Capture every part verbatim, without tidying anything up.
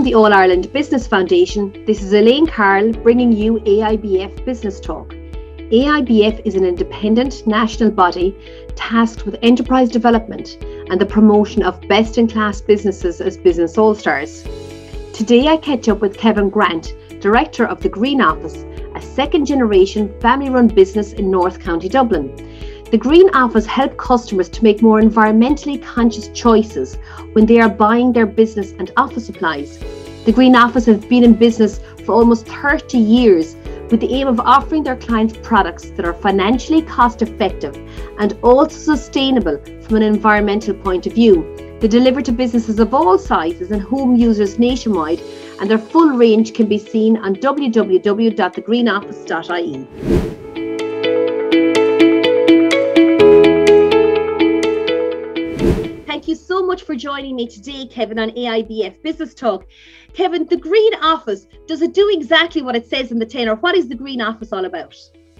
the All Ireland Business Foundation, this is Elaine Carroll bringing you A I B F Business Talk. A I B F is an independent national body tasked with enterprise development and the promotion of best-in-class businesses as business all-stars. Today I catch up with Kevin Grant, Director of the Green Office, a second-generation family-run business in North County Dublin. The Green Office help customers to make more environmentally conscious choices when they are buying their business and office supplies. The Green Office has been in business for almost thirty years with the aim of offering their clients products that are financially cost-effective and also sustainable from an environmental point of view. They deliver to businesses of all sizes and home users nationwide, and their full range can be seen on w w w dot the green office dot i e. Thank you so much for joining me today, Kevin, on A I B F Business Talk. Kevin, the Green Office, does it do exactly what it says in the tin, or what is the Green Office all about?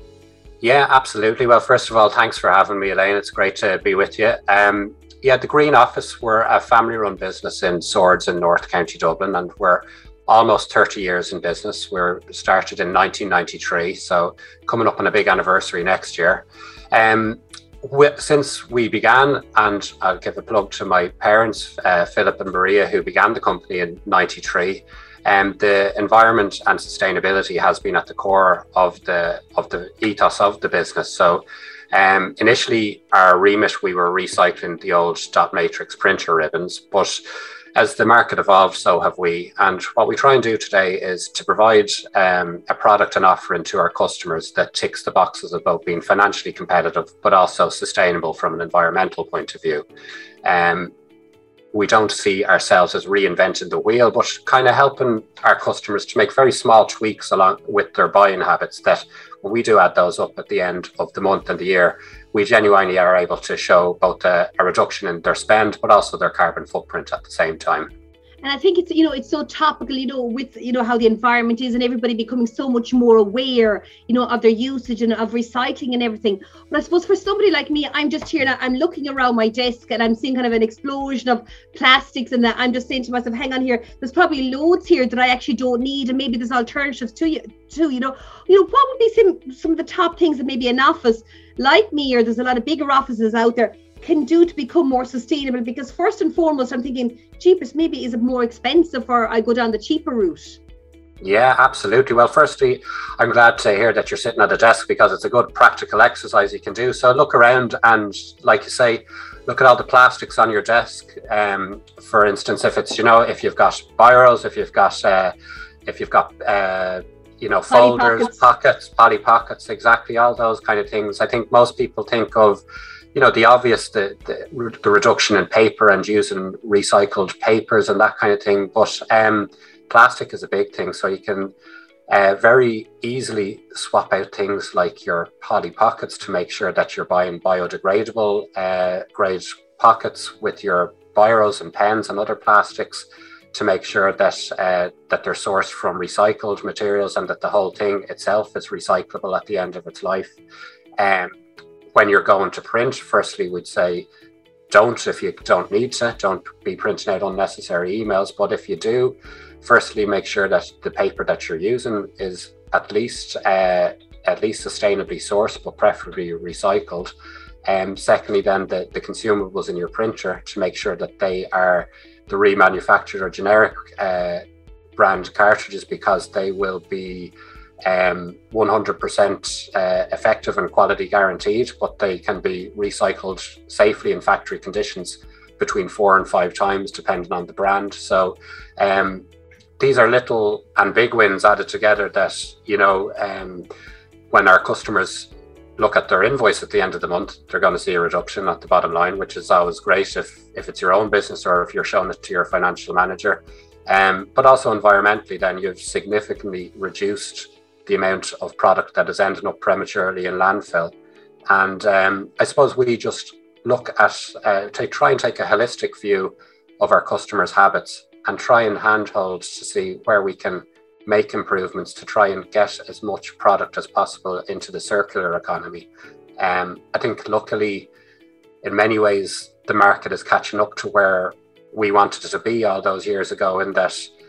Yeah, absolutely. Well, first of all, thanks for having me, Elaine. It's great to be with you. Um, yeah, the Green Office, we're a family-run business in Swords in North County Dublin, and we're almost thirty years in business. We were started in nineteen ninety-three, so coming up on a big anniversary next year. Um, we, since we began, and I'll give a plug to my parents, uh, Philip and Maria, who began the company in ninety-three, and um, the environment and sustainability has been at the core of the of the ethos of the business. So um, initially, our remit, we were recycling the old dot matrix printer ribbons, but as the market evolved, so have we. And what we try and do today is to provide um, a product and offering to our customers that ticks the boxes of both being financially competitive, but also sustainable from an environmental point of view. Um, we don't see ourselves as reinventing the wheel, but kind of helping our customers to make very small tweaks along with their buying habits that when we do add those up at the end of the month and the year, we genuinely are able to show both a, a reduction in their spend, but also their carbon footprint at the same time. And I think it's, you know, it's so topical, you know, with, you know, how the environment is and everybody becoming so much more aware, you know, of their usage and of recycling and everything. But I suppose for somebody like me, I'm just here now, I'm looking around my desk and I'm seeing kind of an explosion of plastics, and that I'm just saying to myself, hang on here, there's probably loads here that I actually don't need, and maybe there's alternatives to you, too, you know. You know, what would be some, some of the top things that maybe an office like me, or there's a lot of bigger offices out there, can do to become more sustainable? Because first and foremost, I'm thinking, cheapest, maybe is it more expensive, or I go down the cheaper route? Yeah, absolutely. Well, firstly, I'm glad to hear that you're sitting at a desk, because it's a good practical exercise you can do. So look around and, like you say, look at all the plastics on your desk. Um, for instance, if it's, you know, if you've got biros, if you've got, uh, if you've got, uh, you know, folders, pockets. pockets, poly pockets, exactly, all those kind of things. I think most people think of, you know, the obvious, the, the, the reduction in paper and using recycled papers and that kind of thing. But um, plastic is a big thing. So you can uh, very easily swap out things like your poly pockets to make sure that you're buying biodegradable uh, grade pockets with your biros and pens and other plastics, to make sure that uh, that they're sourced from recycled materials and that the whole thing itself is recyclable at the end of its life. Um, when you're going to print, firstly, we'd say don't, if you don't need to, don't be printing out unnecessary emails. But if you do, firstly, make sure that the paper that you're using is at least uh, at least sustainably sourced, but preferably recycled. And um, secondly, then the, the consumables in your printer, to make sure that they are the remanufactured or generic uh, brand cartridges, because they will be um, one hundred percent uh, effective and quality guaranteed, but they can be recycled safely in factory conditions between four and five times, depending on the brand. So um, these are little and big wins added together that, you know, um, when our customers look at their invoice at the end of the month, they're going to see a reduction at the bottom line, which is always great if, if it's your own business or if you're showing it to your financial manager. Um, but also environmentally, then you've significantly reduced the amount of product that is ending up prematurely in landfill. And um, I suppose we just look at, uh, to try and take a holistic view of our customers' habits and try and handhold to see where we can make improvements to try and get as much product as possible into the circular economy. Um, I think luckily, in many ways, the market is catching up to where we wanted it to be all those years ago, in that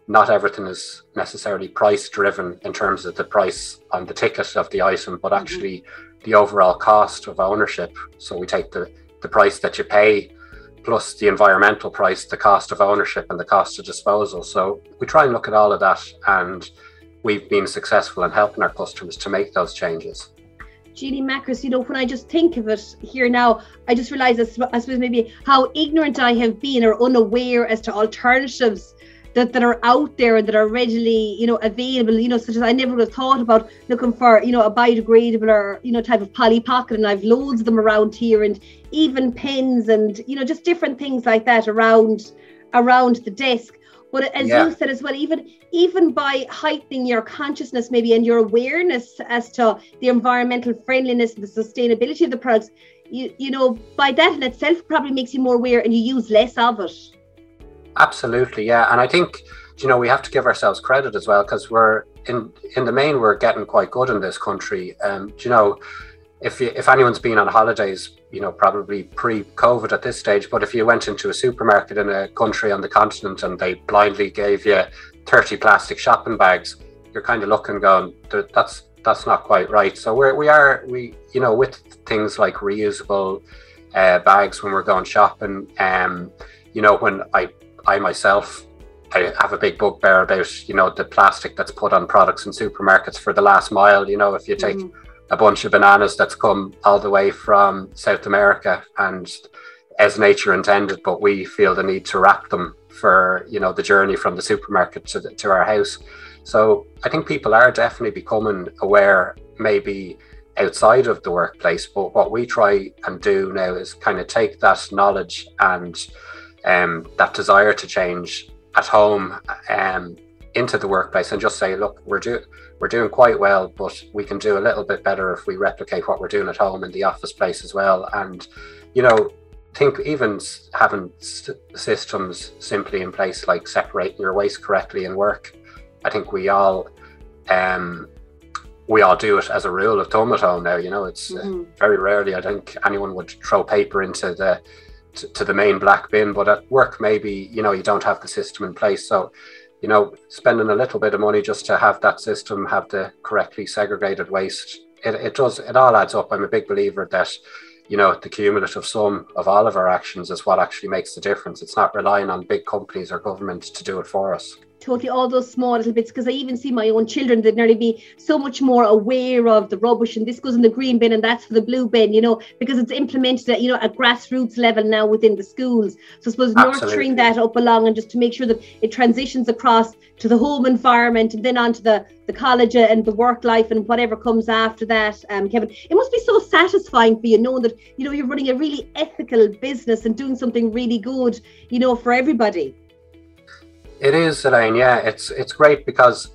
not everything is necessarily price driven in terms of the price on the ticket of the item, but actually mm-hmm. the overall cost of ownership. So we take the, the price that you pay plus the environmental price, the cost of ownership and the cost of disposal. So we try and look at all of that, and we've been successful in helping our customers to make those changes. Jeannie Macris, you know, when I just think of it here now, I just realise, I suppose maybe how ignorant I have been or unaware as to alternatives that, that are out there and that are readily, you know, available, you know, such as I never would have thought about looking for, you know, a biodegradable or, you know, type of poly pocket, and I've loads of them around here, and even pens and, you know, just different things like that around around the desk. But as yeah. you said as well, even even by heightening your consciousness maybe and your awareness as to the environmental friendliness and the sustainability of the products, you, you know, by that in itself probably makes you more aware and you use less of it. Absolutely, yeah. And I think, you know, we have to give ourselves credit as well, because we're in in the main, we're getting quite good in this country. Um, you know, if you, if anyone's been on holidays, you know, probably pre-COVID at this stage, but if you went into a supermarket in a country on the continent and they blindly gave you thirty plastic shopping bags, you're kind of looking going, that's that's not quite right. So we're, we are, we, you know, with things like reusable uh, bags when we're going shopping, um, you know, when I, I myself, I have a big bugbear about, you know, the plastic that's put on products in supermarkets for the last mile. You know, if you take mm. a bunch of bananas that's come all the way from South America and as nature intended, but we feel the need to wrap them for, you know, the journey from the supermarket to the, to our house. So I think people are definitely becoming aware, maybe outside of the workplace, but what we try and do now is kind of take that knowledge and um, that desire to change at home um, into the workplace and just say, look, we're doing we're doing quite well, but we can do a little bit better if we replicate what we're doing at home in the office place as well. And, you know, think even having st- systems simply in place, like separating your waste correctly in work. I think we all um, we all do it as a rule of thumb at home now. You know, it's mm-hmm. uh, very rarely I think anyone would throw paper into the to, to the main black bin, but at work maybe, you know, you don't have the system in place. So, you know, spending a little bit of money just to have that system, have the correctly segregated waste, it, it does, it all adds up. I'm a big believer that, you know, the cumulative sum of all of our actions is what actually makes the difference. It's not relying on big companies or government to do it for us. Totally, all those small little bits, because I even see my own children, they'd nearly be so much more aware of the rubbish, and this goes in the green bin and that's for the blue bin, you know, because it's implemented at, you know, at grassroots level now within the schools. So I suppose Absolutely. nurturing that up along and just to make sure that it transitions across to the home environment and then onto the, the college and the work life and whatever comes after that, um, Kevin. It must be so satisfying for you knowing that, you know, you're running a really ethical business and doing something really good, you know, for everybody. It is, Elaine. Yeah, it's it's great because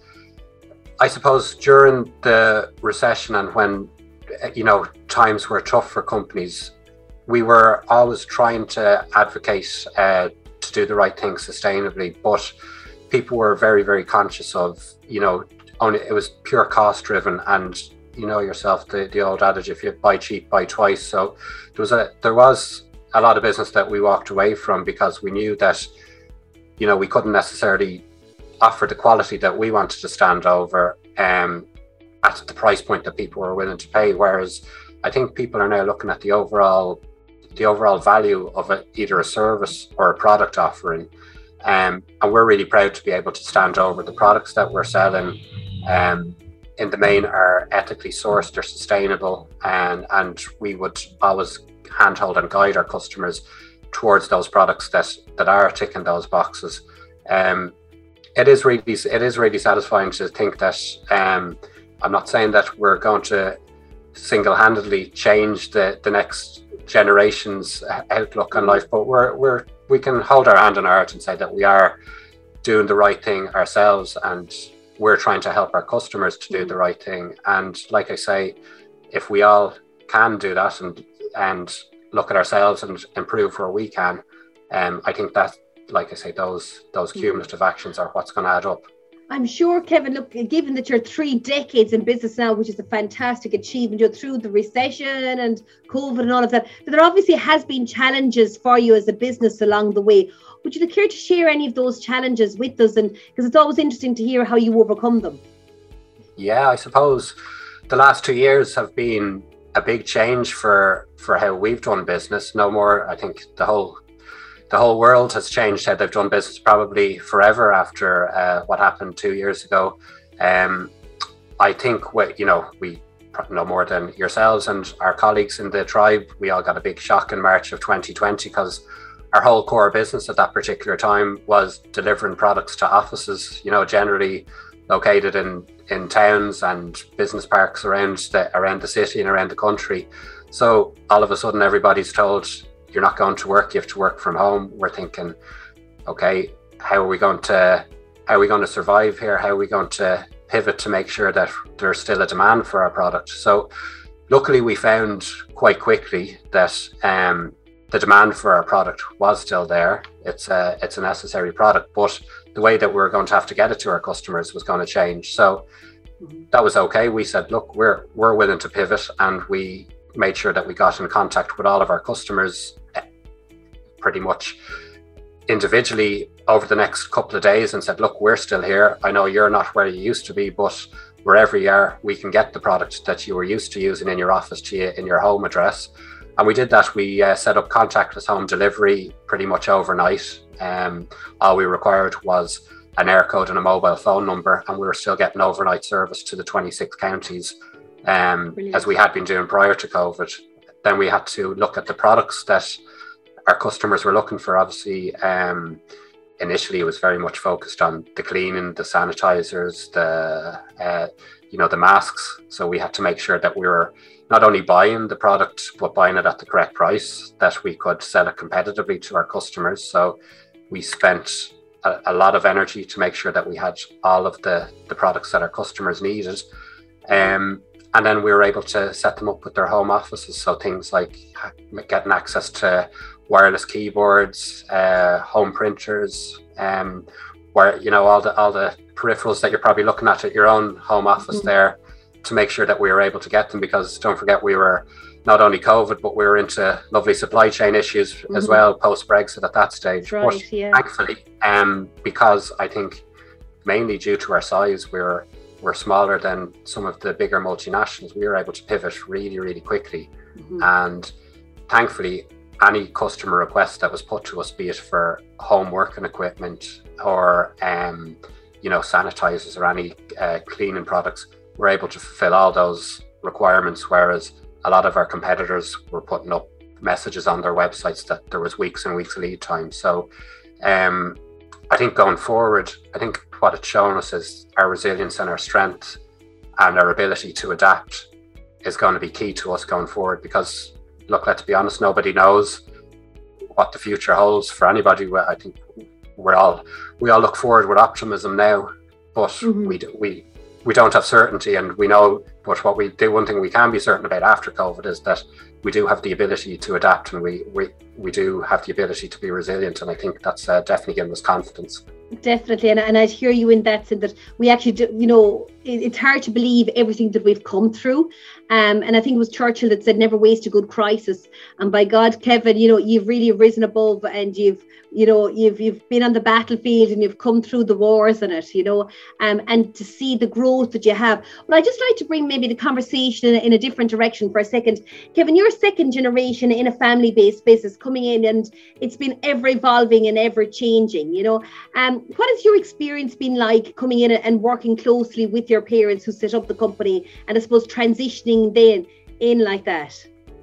I suppose during the recession and when, you know, times were tough for companies, we were always trying to advocate uh, to do the right thing sustainably, but people were very, very conscious of, you know, only it was pure cost driven, and you know yourself, the, the old adage, if you buy cheap, buy twice. So there was a there was a lot of business that we walked away from because we knew that, you know, we couldn't necessarily offer the quality that we wanted to stand over um, at the price point that people were willing to pay. Whereas I think people are now looking at the overall, the overall value of a, either a service or a product offering. Um, and we're really proud to be able to stand over the products that we're selling. Um, in the main are ethically sourced, they're sustainable, and, and we would always handhold and guide our customers towards those products that that are ticking those boxes. Um, it is really it is really satisfying to think that um, I'm not saying that we're going to single-handedly change the, the next generation's outlook on life, but we're we're we can hold our hand on our heart and say that we are doing the right thing ourselves, and we're trying to help our customers to do the right thing. And like I say, if we all can do that and and look at ourselves and improve where we can, um, I think that, like I say, those those cumulative actions are what's going to add up. I'm sure, Kevin, look, given that you're three decades in business now, which is a fantastic achievement, you're through the recession and COVID and all of that, but there obviously has been challenges for you as a business along the way. Would you care to share any of those challenges with us? And because it's always interesting to hear how you overcome them. Yeah, I suppose the last two years have been a big change for, for how we've done business. No more, I think the whole The whole world has changed how they've done business probably forever after uh, what happened two years ago. Um, I think, we, you know, we no more than yourselves and our colleagues in the tribe, we all got a big shock in March of twenty twenty because our whole core business at that particular time was delivering products to offices, you know, generally located in, in towns and business parks around the, around the city and around the country. So all of a sudden everybody's told, you're not going to work, you have to work from home. We're thinking, okay, how are we going to how are we going to survive here? How are we going to pivot to make sure that there's still a demand for our product? So luckily we found quite quickly that um, the demand for our product was still there. It's a, it's a necessary product, but the way that we we're going to have to get it to our customers was going to change. So that was okay. We said, look, we're we're willing to pivot, and we made sure that we got in contact with all of our customers pretty much individually over the next couple of days and said, look, we're still here. I know you're not where you used to be, but wherever you are, we can get the product that you were used to using in your office to you in your home address. And we did that. We uh, set up contactless home delivery pretty much overnight. Um, all we required was an air code and a mobile phone number, and we were still getting overnight service to the twenty-six counties um, as we had been doing prior to COVID. Then we had to look at the products that our customers were looking for. Obviously, um, initially it was very much focused on the cleaning, the sanitizers, the uh, you know the masks. So we had to make sure that we were not only buying the product but buying it at the correct price, that we could sell it competitively to our customers. So we spent a, a lot of energy to make sure that we had all of the the products that our customers needed. Um, And then we were able to set them up with their home offices. So things like getting access to wireless keyboards, uh, home printers, um, where, you know, all the all the peripherals that you're probably looking at at your own home office mm-hmm. there, to make sure that we were able to get them. Because don't forget, we were not only COVID, but we were into lovely supply chain issues mm-hmm. as well, post-Brexit at that stage. Right, but yeah. thankfully, um, because I think mainly due to our size, we were we're smaller than some of the bigger multinationals, we were able to pivot really, really quickly. Mm-hmm. And thankfully, any customer request that was put to us, be it for home working equipment or, um, you know, sanitizers or any uh, cleaning products, we're able to fulfill all those requirements. Whereas a lot of our competitors were putting up messages on their websites that there was weeks and weeks lead time. So um, I think going forward, I think what it's shown us is our resilience and our strength and our ability to adapt is going to be key to us going forward. Because look, let's be honest, nobody knows what the future holds for anybody. I think we're all we all look forward with optimism now, but mm-hmm. we we we don't have certainty, and we know. But what we do, one thing we can be certain about after COVID is that we do have the ability to adapt, and we we we do have the ability to be resilient. And I think that's uh, definitely giving us confidence. Definitely, and, and I'd hear you in that sense, that we actually do, you know, it, it's hard to believe everything that we've come through. Um, and I think it was Churchill that said, never waste a good crisis. And by God, Kevin, you know, you've really risen above, and you've, you know, you've you've been on the battlefield, and you've come through the wars in it, you know, um, and to see the growth that you have. Well, I'd just like to bring maybe the conversation in a, in a different direction for a second. Kevin, you're second generation in a family-based business coming in, and it's been ever evolving and ever changing, you know. Um, what has your experience been like coming in and working closely with your parents who set up the company, and I suppose transitioning then in like that?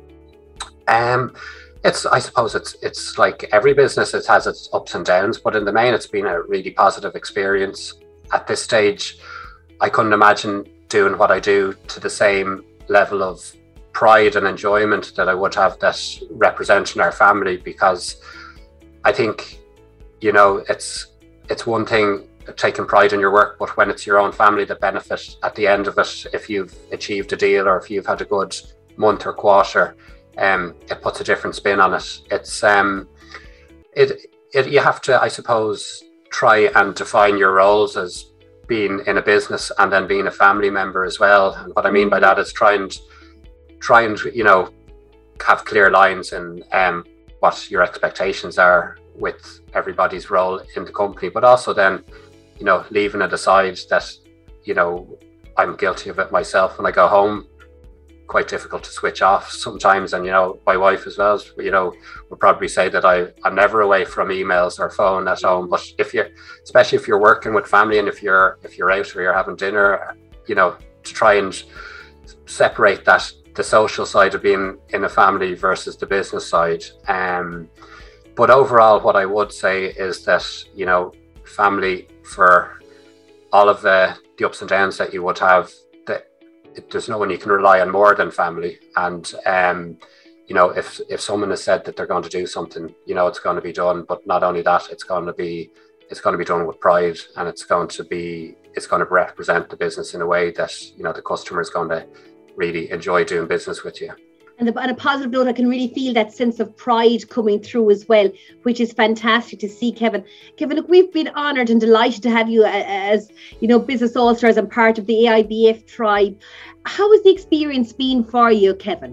Um, it's, I suppose it's it's like every business, it has its ups and downs, but in the main, it's been a really positive experience. At this stage, I couldn't imagine doing what I do to the same level of pride and enjoyment that I would have that representing our family, because I think, you know, it's it's one thing taking pride in your work, but when it's your own family that benefit at the end of it, if you've achieved a deal or if you've had a good month or quarter, um, it puts a different spin on it. It's um, it it you have to, I suppose, try and define your roles as being in a business and then being a family member as well. And what I mean by that is try and try and you know have clear lines in um, what your expectations are with everybody's role in the company, but also then you know leaving it aside that you know I'm guilty of it myself. When I go home, quite difficult to switch off sometimes, and you know my wife as well, you know would probably say that I I'm never away from emails or phone at home. But if you, especially if you're working with family and if you're if you're out or you're having dinner, you know to try and separate that, the social side of being in a family versus the business side. Um, but overall, what I would say is that you know family, for all of the the ups and downs that you would have, that there's no one you can rely on more than family. And um, you know, if if someone has said that they're going to do something, you know, it's going to be done. But not only that, it's going to be it's going to be done with pride, and it's going to be it's going to represent the business in a way that you know the customer is going to really enjoy doing business with you. And on a positive note, I can really feel that sense of pride coming through as well, which is fantastic to see, Kevin. Kevin, look, we've been honoured and delighted to have you as, you know, Business All-Stars and part of the A I B F tribe. How has the experience been for you, Kevin?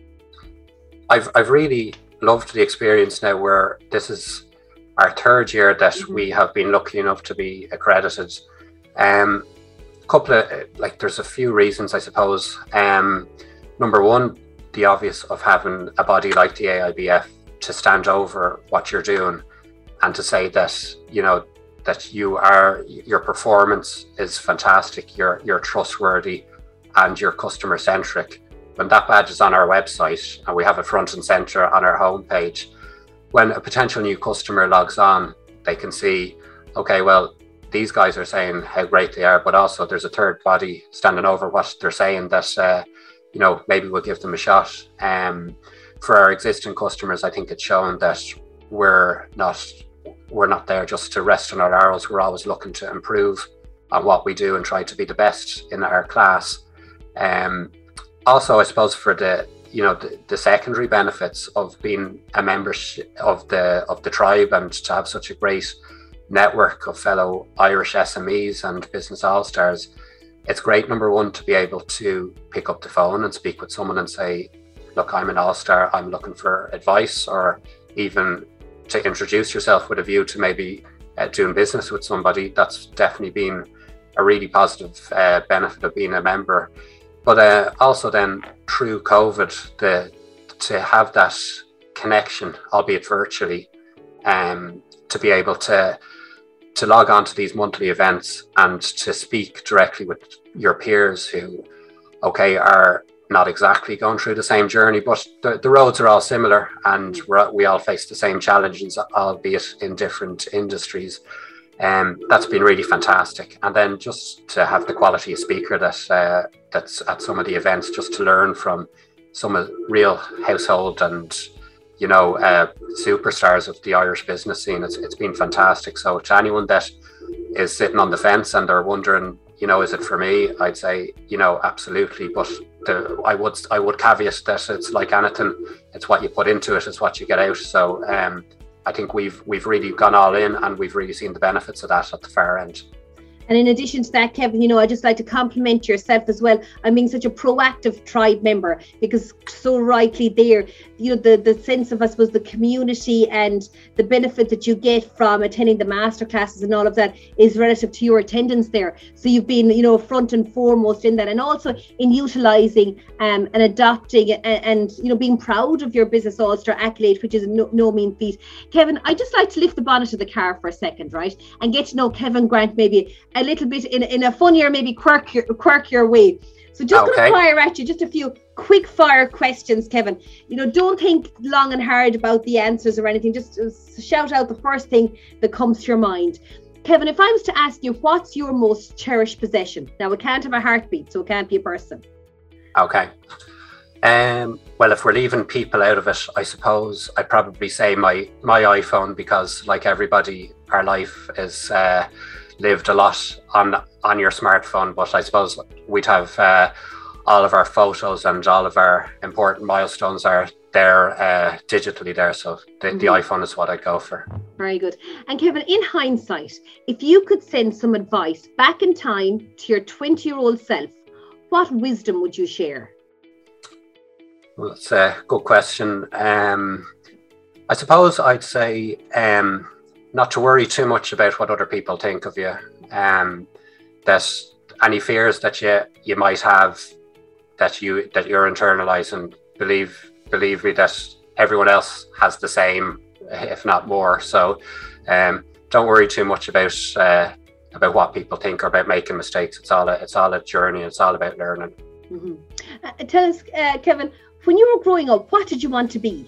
I've I've really loved the experience now, where this is our third year that mm-hmm. we have been lucky enough to be accredited. Um, a couple of, like, there's a few reasons, I suppose. Um, number one, the obvious of having a body like the A I B F to stand over what you're doing and to say that, you know, that you are, your performance is fantastic, you're, you're trustworthy and you're customer centric. When that badge is on our website and we have it front and center on our homepage, when a potential new customer logs on, they can see, okay, well, these guys are saying how great they are, but also there's a third body standing over what they're saying that, uh, you know, maybe we'll give them a shot. Um, for our existing customers, I think it's shown that we're not we're not there just to rest on our laurels. We're always looking to improve on what we do and try to be the best in our class. Um, also, I suppose for the you know the, the secondary benefits of being a member of the of the tribe and to have such a great network of fellow Irish S M Es and Business All-Stars, it's great, number one, to be able to pick up the phone and speak with someone and say, look, I'm an All-Star, I'm looking for advice, or even to introduce yourself with a view to maybe uh, doing business with somebody. That's definitely been a really positive uh, benefit of being a member. But uh, also then through COVID, the to have that connection, albeit virtually, um, to be able to to log on to these monthly events and to speak directly with your peers who, okay, are not exactly going through the same journey, but the, the roads are all similar and we're, we all face the same challenges, albeit in different industries. Um, that's been really fantastic. And then just to have the quality of speaker that uh, that's at some of the events, just to learn from some of the real household and you know, uh, superstars of the Irish business scene. It's, it's been fantastic. So to anyone that is sitting on the fence and they're wondering, you know, is it for me? I'd say, you know, absolutely. But the, I would I would caveat that it's like anything. It's what you put into it, it's what you get out. So um, I think we've we've really gone all in and we've really seen the benefits of that at the far end. And in addition to that, Kevin, you know, I just like to compliment yourself as well on being such a proactive tribe member, because so rightly there, you know, the, the sense of, I suppose, the community and the benefit that you get from attending the masterclasses and all of that is relative to your attendance there. So you've been, you know, front and foremost in that, and also in utilising um, and adopting and, and, you know, being proud of your Business All-Star accolade, which is no, no mean feat. Kevin, I'd just like to lift the bonnet of the car for a second, right, and get to know Kevin Grant maybe a little bit in, in a funnier, maybe quirkier, quirkier way. So just okay. going to fire at you just a few quick fire questions, Kevin. You know, don't think long and hard about the answers or anything. Just shout out the first thing that comes to your mind. Kevin, if I was to ask you, what's your most cherished possession? Now, it can't have a heartbeat, so it can't be a person. Okay. Um, well, if we're leaving people out of it, I suppose I'd probably say my, my iPhone, because like everybody, our life is uh, lived a lot on on your smartphone. But I suppose we'd have uh, all of our photos and all of our important milestones are there uh, digitally there. So the, mm-hmm. the iPhone is what I'd go for. Very good. And Kevin, in hindsight, if you could send some advice back in time to your twenty-year-old self, what wisdom would you share? Well, that's a good question. Um, I suppose I'd say um, not to worry too much about what other people think of you. Um, that any fears that you you might have, that you that you're internalizing, believe believe me that everyone else has the same, if not more. So um, don't worry too much about uh, about what people think or about making mistakes. It's all a, it's all a journey. It's all about learning. Mm-hmm. Uh, tell us, uh, Kevin, when you were growing up, what did you want to be?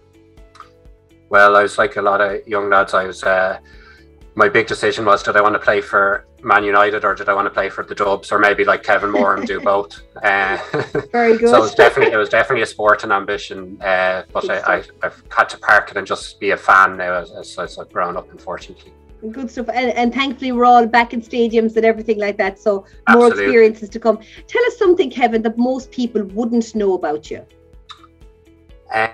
Well, I was like a lot of young lads. I was. Uh, my big decision was, did I want to play for Man United or did I want to play for the Dubs, or maybe like Kevin Moore and do both? Uh, Very good. So it was definitely it was definitely a sport and ambition, uh, but I, I, I've had to park it and just be a fan now as, as, as I've grown up, unfortunately. Good stuff. And, and thankfully we're all back in stadiums and everything like that, so more Absolutely. Experiences to come. Tell us something, Kevin, that most people wouldn't know about you. Uh,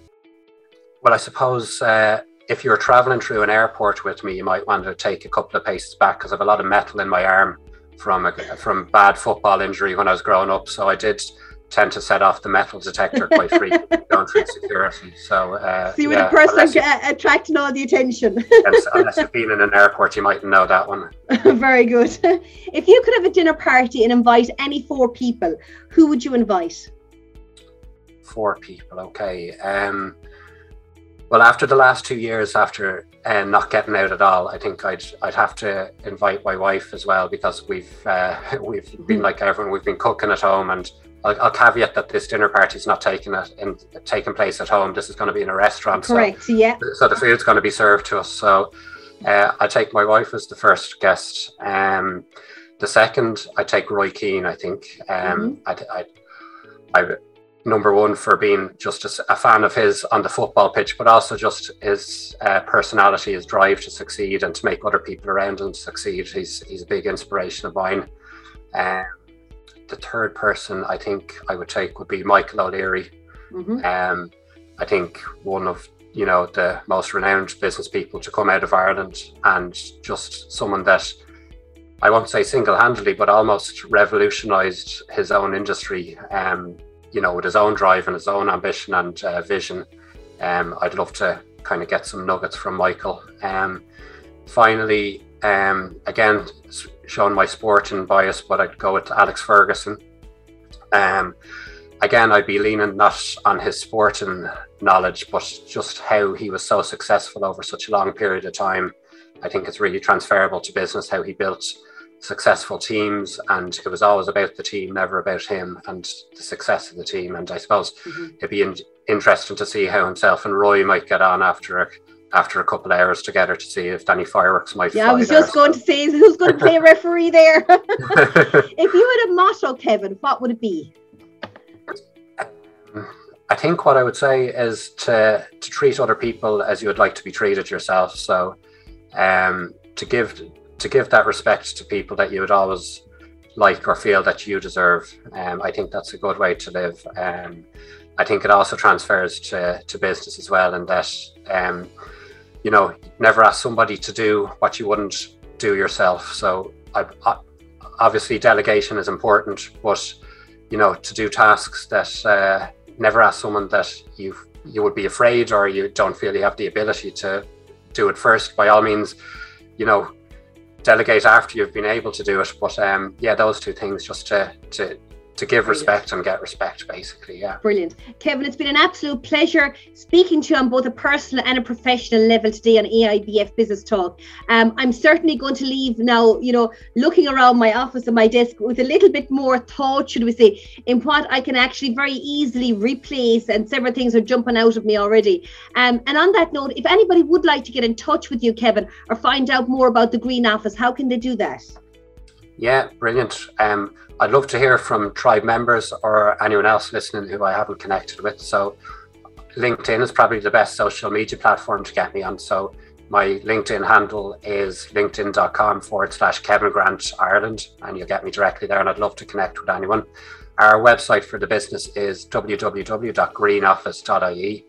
well, I suppose uh, if you were traveling through an airport with me, you might want to take a couple of paces back, because I have a lot of metal in my arm from a, from bad football injury when I was growing up. So I did tend to set off the metal detector quite frequently going through security. So, uh, so you were yeah, the person unless you, attracting all the attention. unless you've been in an airport, you mightn't know that one. Very good. If you could have a dinner party and invite any four people, who would you invite? Four people, okay. Um, well, after the last two years, after uh, not getting out at all, I think I'd I'd have to invite my wife as well, because we've uh, we've mm-hmm. been like everyone. We've been cooking at home, and I'll, I'll caveat that this dinner party is not taking it in taking place at home. This is going to be in a restaurant. Correct. So, yeah. So the food's going to be served to us. So uh, I take my wife as the first guest. Um, the second, I take Roy Keane. I think. Um, mm-hmm. I. I. I number one for being just a, a fan of his on the football pitch, but also just his uh, personality, his drive to succeed and to make other people around him succeed. He's he's a big inspiration of mine. Um, the third person I think I would take would be Michael O'Leary. Mm-hmm. Um, I think one of you know the most renowned business people to come out of Ireland, and just someone that I won't say single-handedly, but almost revolutionised his own industry. Um, you know, with his own drive and his own ambition and uh, vision. Um, I'd love to kind of get some nuggets from Michael. Um, finally, um, again, showing my sporting bias, but I'd go with Alex Ferguson. Um, again, I'd be leaning not on his sporting knowledge, but just how he was so successful over such a long period of time. I think it's really transferable to business, how he built successful teams, and it was always about the team, never about him and the success of the team. And I suppose mm-hmm. it'd be in, interesting to see how himself and Roy might get on after a, after a couple of hours together, to see if any fireworks might yeah fly. I was just there, going so. to say, who's going to play referee there? If you had a motto, Kevin, what would it be? I think what I would say is to to treat other people as you would like to be treated yourself. So um to give to give that respect to people that you would always like or feel that you deserve. Um, I think that's a good way to live. Um, I think it also transfers to, to business as well, in that, um, you know, never ask somebody to do what you wouldn't do yourself. So I, I, obviously delegation is important, but, you know, to do tasks that uh, never ask someone that you you would be afraid or you don't feel you have the ability to do it first. By all means, you know, delegate after you've been able to do it, but um yeah those two things, just to to to give Brilliant. respect and get respect, basically. Yeah. Brilliant. Kevin, it's been an absolute pleasure speaking to you on both a personal and a professional level today on A I B F Business Talk. Um, I'm certainly going to leave now, you know, looking around my office and my desk with a little bit more thought, should we say, in what I can actually very easily replace, and several things are jumping out of me already. Um, and on that note, if anybody would like to get in touch with you, Kevin, or find out more about the Green Office, how can they do that? Yeah, brilliant. Um, I'd love to hear from Tribe members or anyone else listening who I haven't connected with. So LinkedIn is probably the best social media platform to get me on. So my LinkedIn handle is linkedin.com forward slash Kevin Grant Ireland, and you'll get me directly there, and I'd love to connect with anyone. Our website for the business is w w w dot green office dot i e,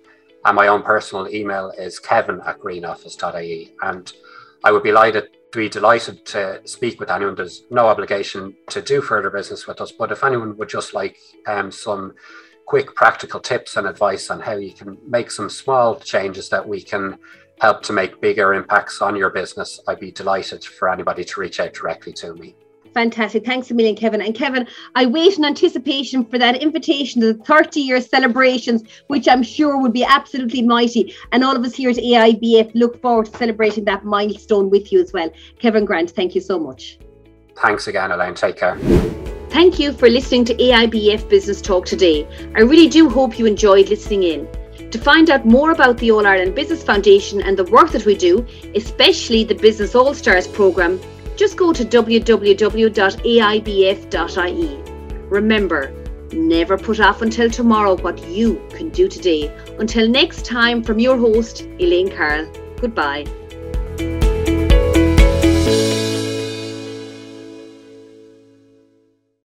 And my own personal email is kevin at greenoffice dot I E. And I would be delighted, be delighted to speak with anyone. There's no obligation to do further business with us, but if anyone would just like um, some quick practical tips and advice on how you can make some small changes that we can help to make bigger impacts on your business, I'd be delighted for anybody to reach out directly to me. Fantastic. Thanks a million, Kevin. And Kevin, I wait in anticipation for that invitation to the thirty year celebrations, which I'm sure would be absolutely mighty. And all of us here at A I B F look forward to celebrating that milestone with you as well. Kevin Grant, thank you so much. Thanks again, Elaine. Take care. Thank you for listening to A I B F Business Talk today. I really do hope you enjoyed listening in. To find out more about the All Ireland Business Foundation and the work that we do, especially the Business All Stars programme, just go to w w w dot a i b f dot I E. Remember, never put off until tomorrow what you can do today. Until next time, from your host, Elaine Carroll. Goodbye.